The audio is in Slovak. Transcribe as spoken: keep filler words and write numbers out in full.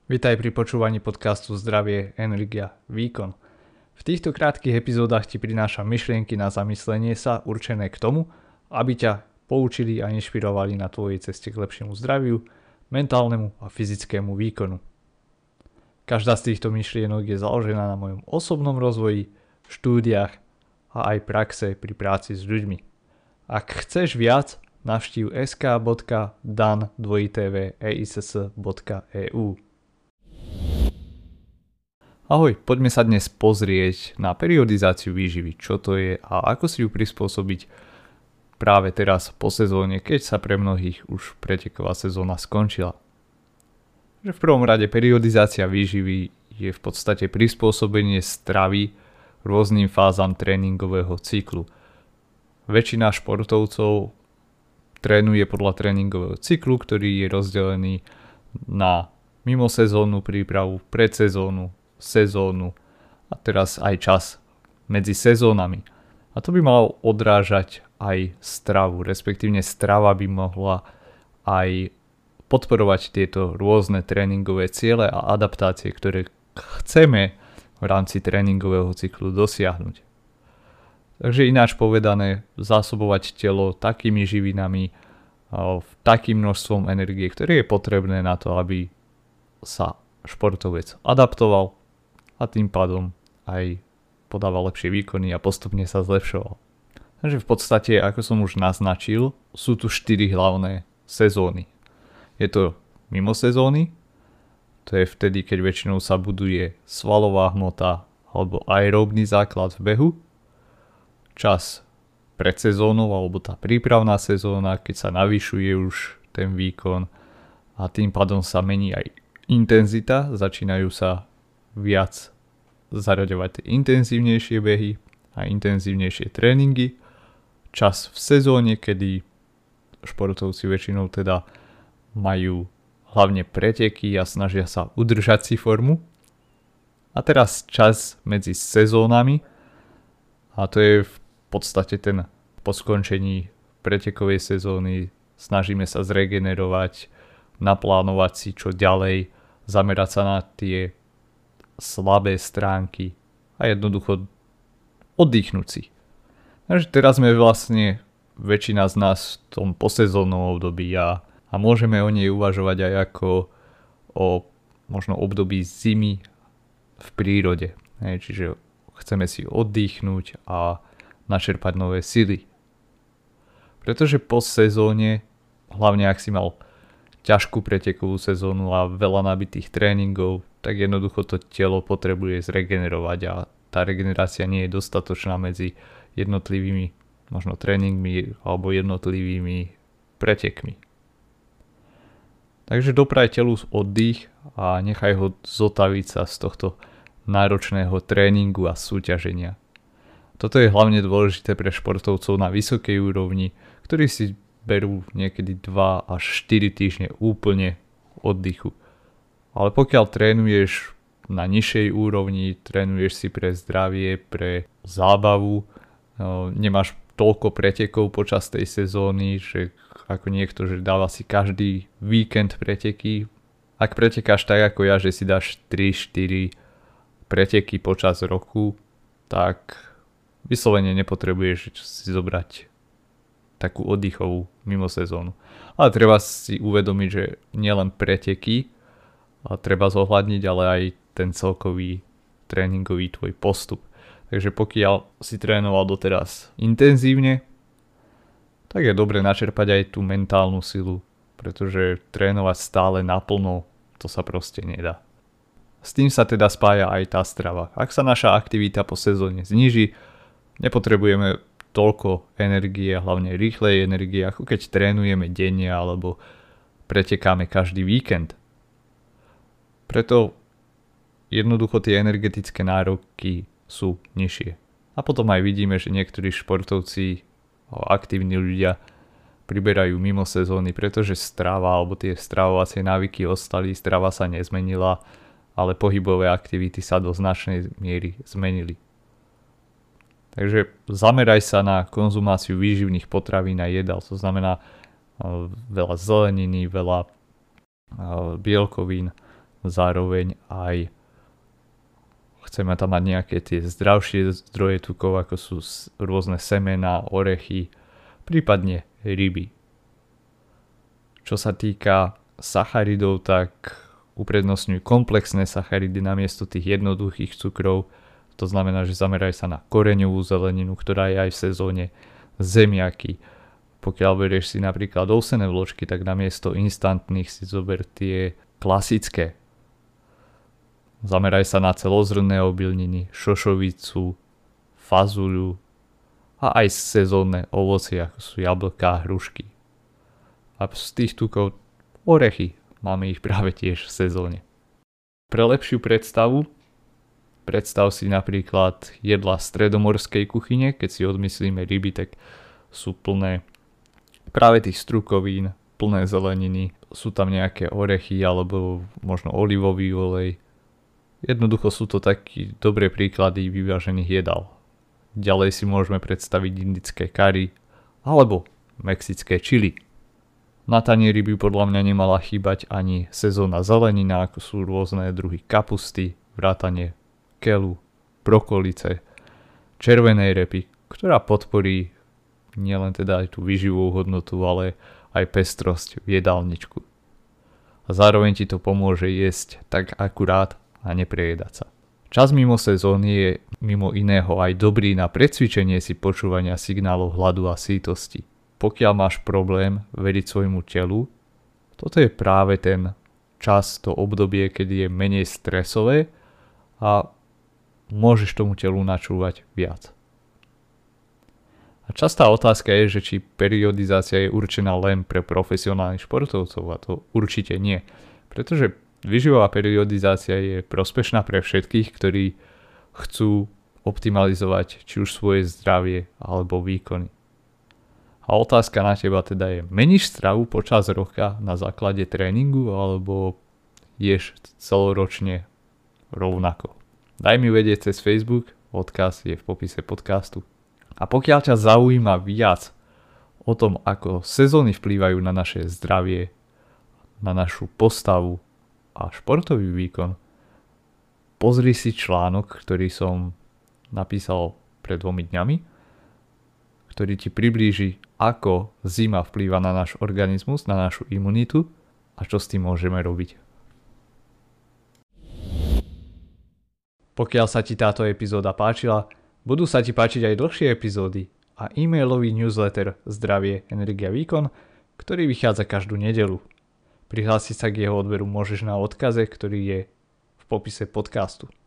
Vitaj pri počúvaní podcastu Zdravie, energia, výkon. V týchto krátkych epizódach ti prinášam myšlienky na zamyslenie sa určené k tomu, aby ťa poučili a inšpirovali na tvojej ceste k lepšiemu zdraviu, mentálnemu a fyzickému výkonu. Každá z týchto myšlienok je založená na mojom osobnom rozvoji, štúdiách a aj praxe pri práci s ľuďmi. Ak chceš viac, navštív es ká bodka dan dvojité eiss bodka e u. Ahoj, poďme sa dnes pozrieť na periodizáciu výživy, čo to je a ako si ju prispôsobiť práve teraz po sezóne, keď sa pre mnohých už preteková sezóna skončila. V prvom rade periodizácia výživy je v podstate prispôsobenie stravy rôznym fázam tréningového cyklu. Väčšina športovcov trénuje podľa tréningového cyklu, ktorý je rozdelený na mimosezónnu prípravu, predsezónu, sezónu a teraz aj čas medzi sezónami. A to by malo odrážať aj stravu, respektívne strava by mohla aj podporovať tieto rôzne tréningové ciele a adaptácie, ktoré chceme v rámci tréningového cyklu dosiahnuť. Takže ináč povedané, zásobovať telo takými živinami, takým množstvom energie, ktoré je potrebné na to, aby sa športovec adaptoval a tým pádom aj podával lepšie výkony a postupne sa zlepšoval. Takže v podstate, ako som už naznačil, sú tu štyri hlavné sezóny. Je to mimo sezóny, to je vtedy, keď väčšinou sa buduje svalová hmota alebo aeróbny základ v behu. Čas pred sezónou alebo tá prípravná sezóna, keď sa navyšuje už ten výkon a tým pádom sa mení aj intenzita, začínajú sa viac zaraďovať tie intenzívnejšie behy a intenzívnejšie tréningy. Čas v sezóne, kedy športovci väčšinou teda majú hlavne preteky a snažia sa udržať si formu. A teraz čas medzi sezónami a to je v podstate ten po skončení pretekovej sezóny snažíme sa zregenerovať, naplánovať si čo ďalej, zamerať sa na tie slabé stránky a jednoducho oddychnúť si. Takže teraz sme vlastne väčšina z nás v tom posezónnom období a, a môžeme o nej uvažovať aj ako o možno období zimy v prírode. Hej, čiže chceme si oddychnúť a načerpať nové sily. Pretože po sezóne, hlavne ak si mal ťažkú pretekovú sezónu a veľa nabitých tréningov, tak jednoducho to telo potrebuje zregenerovať a tá regenerácia nie je dostatočná medzi jednotlivými možno tréningmi alebo jednotlivými pretekmi. Takže dopraj telu oddych a nechaj ho zotaviť sa z tohto náročného tréningu a súťaženia. Toto je hlavne dôležité pre športovcov na vysokej úrovni, ktorí si berú niekedy dva až štyri týždne úplne oddychu. Ale pokiaľ trénuješ na nižšej úrovni, trénuješ si pre zdravie, pre zábavu, nemáš toľko pretekov počas tej sezóny, že ako niekto, že dáva si každý víkend preteky. Ak pretekáš tak ako ja, že si dáš tri štyri preteky počas roku, tak vyslovene nepotrebuješ si zobrať takú oddychovú mimo sezónu. Ale treba si uvedomiť, že nielen preteky a treba zohľadniť, ale aj ten celkový tréningový tvoj postup. Takže pokiaľ si trénoval doteraz intenzívne, tak je dobre načerpať aj tú mentálnu silu, pretože trénovať stále naplno, to sa proste nedá. S tým sa teda spája aj tá strava. Ak sa naša aktivita po sezóne zníži, nepotrebujeme toľko energie, hlavne rýchlej energie, ako keď trénujeme denne alebo pretekáme každý víkend. Preto jednoducho tie energetické nároky sú nižšie. A potom aj vidíme, že niektorí športovci, aktívni ľudia priberajú mimo sezóny, pretože strava alebo tie stravovacie návyky ostali, strava sa nezmenila, ale pohybové aktivity sa do značnej miery zmenili. Takže zameraj sa na konzumáciu výživných potravín a jedál, to znamená veľa zeleniny, veľa bielkovín, zároveň aj chceme tam mať nejaké tie zdravšie zdroje tukov, ako sú rôzne semená, orechy, prípadne ryby. Čo sa týka sacharidov, tak uprednostňuj komplexné sacharidy namiesto tých jednoduchých cukrov. To znamená, že zameraj sa na koreňovú zeleninu, ktorá je aj v sezóne, zemiaky. Pokiaľ berieš si napríklad ovsené vločky, tak namiesto instantných si zober tie klasické. Zameraj sa na celozrnné obilniny, šošovicu, fazuľu a aj sezónne ovocie, ako sú jablká, hrušky. A z tých tukov orechy, máme ich práve tiež v sezóne. Pre lepšiu predstavu, predstav si napríklad jedla stredomorskej kuchyne, keď si odmyslíme ryby, tak sú plné práve tých strukovín, plné zeleniny, sú tam nejaké orechy alebo možno olivový olej. Jednoducho sú to takí dobré príklady vyvážených jedál. Ďalej si môžeme predstaviť indické kari alebo mexické chili. Na tanieri by podľa mňa nemala chýbať ani sezónna zelenina, ako sú rôzne druhy kapusty, vrátane kelu, brokolice, červenej repy, ktorá podporí nielen teda aj tú výživovú hodnotu, ale aj pestrosť v jedálničku. A zároveň ti to pomôže jesť tak akurát a neprejedať sa. Čas mimo sezóny je mimo iného aj dobrý na precvičenie si počúvania signálov hladu a sítosti. Pokiaľ máš problém veriť svojmu telu, toto je práve ten čas, to obdobie, kedy je menej stresové a môžeš tomu telu načúvať viac. A častá otázka je, že či periodizácia je určená len pre profesionálnych športovcov, a to určite nie. Pretože výživová periodizácia je prospešná pre všetkých, ktorí chcú optimalizovať či už svoje zdravie alebo výkony. A otázka na teba teda je, meníš stravu počas roka na základe tréningu alebo ješ celoročne rovnako? Daj mi vedieť cez Facebook, odkaz je v popise podcastu. A pokiaľ ťa zaujíma viac o tom, ako sezóny vplývajú na naše zdravie, na našu postavu a športový výkon, pozri si článok, ktorý som napísal pred dvomi dňami, ktorý ti priblíži, ako zima vplýva na náš organizmus, na našu imunitu a čo s tým môžeme robiť. Pokiaľ sa ti táto epizóda páčila, budú sa ti páčiť aj dlhšie epizódy a e-mailový newsletter Zdravie, energia, výkon, ktorý vychádza každú nedeľu. Prihlásiť sa k jeho odberu môžeš na odkaze, ktorý je v popise podcastu.